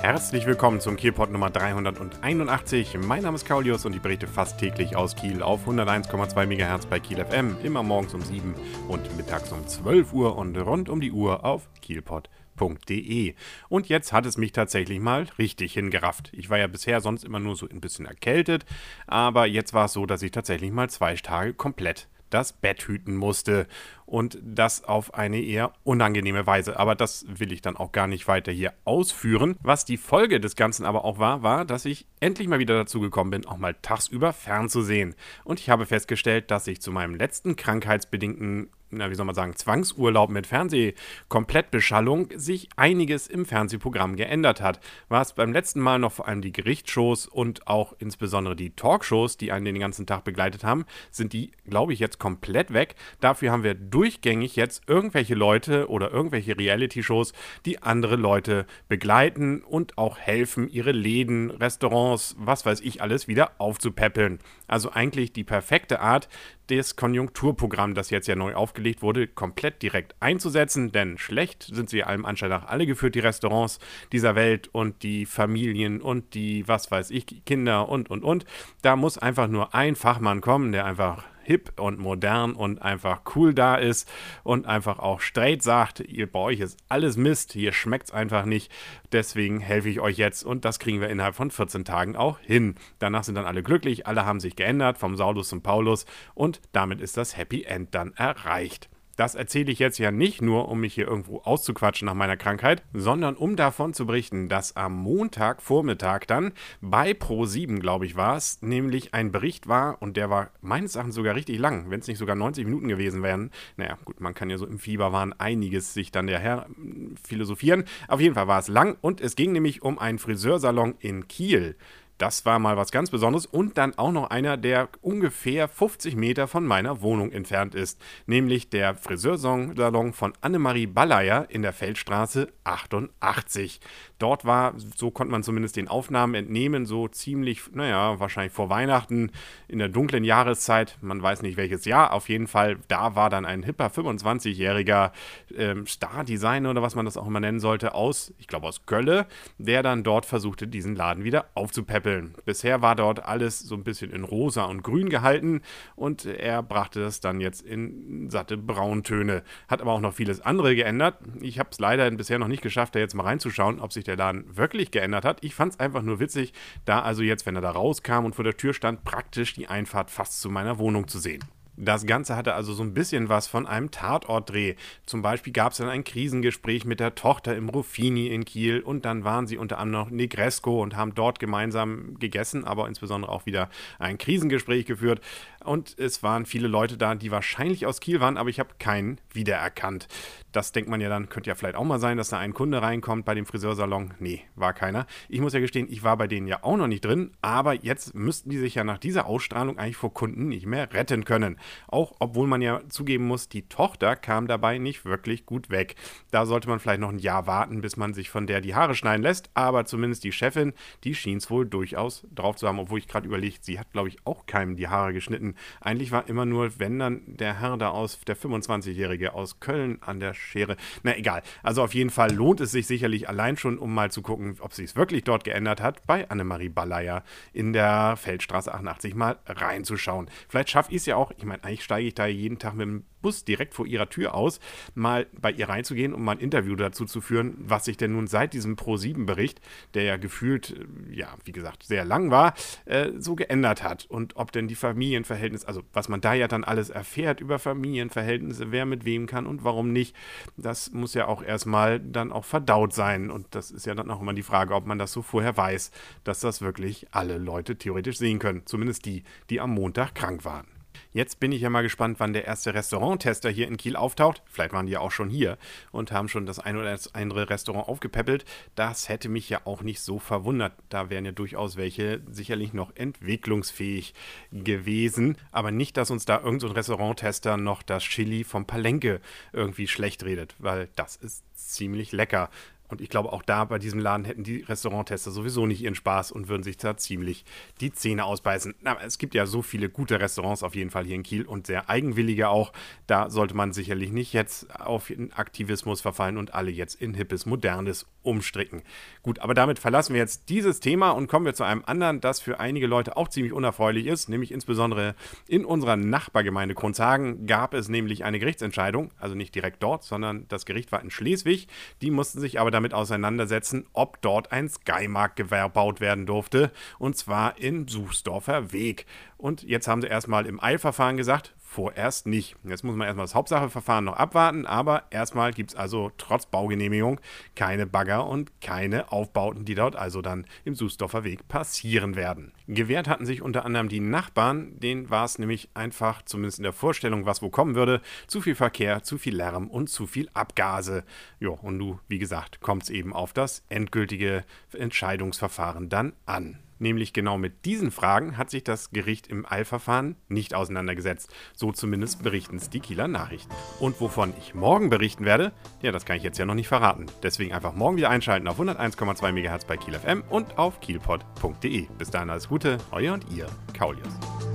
Herzlich willkommen zum Kielpot Nummer 381. Mein Name ist Kaulius und ich berichte fast täglich aus Kiel auf 101,2 MHz bei Kiel FM, immer morgens um 7 und mittags um 12 Uhr und rund um die Uhr auf kielpot.de. Und jetzt hat es mich tatsächlich mal richtig hingerafft. Ich war ja bisher sonst immer nur so ein bisschen erkältet, aber jetzt war es so, dass ich tatsächlich mal 2 Tage komplett das Bett hüten musste und das auf eine eher unangenehme Weise. Aber das will ich dann auch gar nicht weiter hier ausführen. Was die Folge des Ganzen aber auch war, dass ich endlich mal wieder dazu gekommen bin, auch mal tagsüber fernzusehen. Und ich habe festgestellt, dass ich zu meinem letzten krankheitsbedingten Zwangsurlaub mit Fernsehkomplettbeschallung sich einiges im Fernsehprogramm geändert hat. Was beim letzten Mal noch vor allem die Gerichtsshows und auch insbesondere die Talkshows, die einen den ganzen Tag begleitet haben, sind die, glaube ich, jetzt komplett weg. Dafür haben wir durchgängig jetzt irgendwelche Leute oder irgendwelche Reality-Shows, die andere Leute begleiten und auch helfen, ihre Läden, Restaurants, was weiß ich alles, wieder aufzupäppeln. Also eigentlich die perfekte Art, das Konjunkturprogramm, das jetzt ja neu aufgelegt wurde, komplett direkt einzusetzen, denn schlecht sind sie allem Anschein nach alle geführt, die Restaurants dieser Welt und die Familien und die, was weiß ich, Kinder und. Da muss einfach nur ein Fachmann kommen, der einfach hip und modern und einfach cool da ist und einfach auch straight sagt, bei euch ist alles Mist, hier schmeckt's einfach nicht, deswegen helfe ich euch jetzt und das kriegen wir innerhalb von 14 Tagen auch hin. Danach sind dann alle glücklich, alle haben sich geändert, vom Saulus zum Paulus und damit ist das Happy End dann erreicht. Das erzähle ich jetzt ja nicht nur, um mich hier irgendwo auszuquatschen nach meiner Krankheit, sondern um davon zu berichten, dass am Montagvormittag dann bei Pro7, glaube ich, war es, nämlich ein Bericht war und der war meines Erachtens sogar richtig lang, wenn es nicht sogar 90 Minuten gewesen wären. Naja, gut, man kann ja so im Fieberwahn einiges sich dann daher philosophieren. Auf jeden Fall war es lang und es ging nämlich um einen Friseursalon in Kiel. Das war mal was ganz Besonderes und dann auch noch einer, der ungefähr 50 Meter von meiner Wohnung entfernt ist, nämlich der Friseursalon von Annemarie Ballayer in der Feldstraße 88. Dort war, so konnte man zumindest den Aufnahmen entnehmen, so ziemlich, wahrscheinlich vor Weihnachten in der dunklen Jahreszeit, man weiß nicht welches Jahr, auf jeden Fall, da war dann ein hipper 25-jähriger Star-Designer oder was man das auch immer nennen sollte, ich glaube aus Gölle, der dann dort versuchte, diesen Laden wieder aufzupäppeln. Bisher war dort alles so ein bisschen in rosa und grün gehalten und er brachte das dann jetzt in satte Brauntöne. Hat aber auch noch vieles andere geändert. Ich habe es leider bisher noch nicht geschafft, da jetzt mal reinzuschauen, ob sich der Laden wirklich geändert hat. Ich fand es einfach nur witzig, da also jetzt, wenn er da rauskam und vor der Tür stand, praktisch die Einfahrt fast zu meiner Wohnung zu sehen. Das Ganze hatte also so ein bisschen was von einem Tatortdreh. Zum Beispiel gab es dann ein Krisengespräch mit der Tochter im Ruffini in Kiel und dann waren sie unter anderem noch Negresco und haben dort gemeinsam gegessen, aber insbesondere auch wieder ein Krisengespräch geführt. Und es waren viele Leute da, die wahrscheinlich aus Kiel waren, aber ich habe keinen wiedererkannt. Das denkt man ja dann, könnte ja vielleicht auch mal sein, dass da ein Kunde reinkommt bei dem Friseursalon. Nee, war keiner. Ich muss ja gestehen, ich war bei denen ja auch noch nicht drin, aber jetzt müssten die sich ja nach dieser Ausstrahlung eigentlich vor Kunden nicht mehr retten können. Auch obwohl man ja zugeben muss, die Tochter kam dabei nicht wirklich gut weg. Da sollte man vielleicht noch ein Jahr warten, bis man sich von der die Haare schneiden lässt, aber zumindest die Chefin, die schien es wohl durchaus drauf zu haben, obwohl ich gerade überlegt, sie hat, glaube ich, auch keinem die Haare geschnitten. Eigentlich war immer nur, wenn dann der Herr da der 25-Jährige aus Köln an der Schere. Na egal, also auf jeden Fall lohnt es sich sicherlich allein schon, um mal zu gucken, ob sich es wirklich dort geändert hat, bei Annemarie Ballayer in der Feldstraße 88 mal reinzuschauen. Vielleicht schaffe ich es ja auch, ich meine, eigentlich steige ich da jeden Tag mit dem Bus direkt vor ihrer Tür aus, mal bei ihr reinzugehen, um mal ein Interview dazu zu führen, was sich denn nun seit diesem Pro7-Bericht, der ja gefühlt, wie gesagt, sehr lang war, so geändert hat und ob denn die Familienverhältnisse, also was man da ja dann alles erfährt über Familienverhältnisse, wer mit wem kann und warum nicht, das muss ja auch erstmal dann auch verdaut sein und das ist ja dann auch immer die Frage, ob man das so vorher weiß, dass das wirklich alle Leute theoretisch sehen können, zumindest die am Montag krank waren. Jetzt bin ich ja mal gespannt, wann der erste Restauranttester hier in Kiel auftaucht. Vielleicht waren die ja auch schon hier und haben schon das ein oder das andere Restaurant aufgepäppelt. Das hätte mich ja auch nicht so verwundert. Da wären ja durchaus welche sicherlich noch entwicklungsfähig gewesen. Aber nicht, dass uns da irgend so ein Restauranttester noch das Chili vom Palenque irgendwie schlecht redet, weil das ist ziemlich lecker. Und ich glaube, auch da bei diesem Laden hätten die Restauranttester sowieso nicht ihren Spaß und würden sich da ziemlich die Zähne ausbeißen. Aber es gibt ja so viele gute Restaurants auf jeden Fall hier in Kiel und sehr eigenwillige auch. Da sollte man sicherlich nicht jetzt auf Aktivismus verfallen und alle jetzt in hippes, modernes umstricken. Gut, aber damit verlassen wir jetzt dieses Thema und kommen wir zu einem anderen, das für einige Leute auch ziemlich unerfreulich ist, nämlich insbesondere in unserer Nachbargemeinde Kronshagen gab es nämlich eine Gerichtsentscheidung, also nicht direkt dort, sondern das Gericht war in Schleswig. Die mussten sich aber damit auseinandersetzen, ob dort ein Skymarkt gebaut werden durfte, und zwar im Suchsdorfer Weg. Und jetzt haben sie erstmal im Eilverfahren gesagt, vorerst nicht. Jetzt muss man erstmal das Hauptsacheverfahren noch abwarten, aber erstmal gibt es also trotz Baugenehmigung keine Bagger und keine Aufbauten, die dort also dann im Suchsdorfer Weg passieren werden. Gewehrt hatten sich unter anderem die Nachbarn, denen war es nämlich einfach, zumindest in der Vorstellung, was wo kommen würde, zu viel Verkehr, zu viel Lärm und zu viel Abgase. Ja, und nun, wie gesagt, kommt es eben auf das endgültige Entscheidungsverfahren dann an. Nämlich genau mit diesen Fragen hat sich das Gericht im Eilverfahren nicht auseinandergesetzt. So zumindest berichten es die Kieler Nachrichten. Und wovon ich morgen berichten werde, ja, das kann ich jetzt ja noch nicht verraten. Deswegen einfach morgen wieder einschalten auf 101,2 MHz bei Kiel FM und auf kielpod.de. Bis dahin alles Gute, euer und ihr, Kaulius.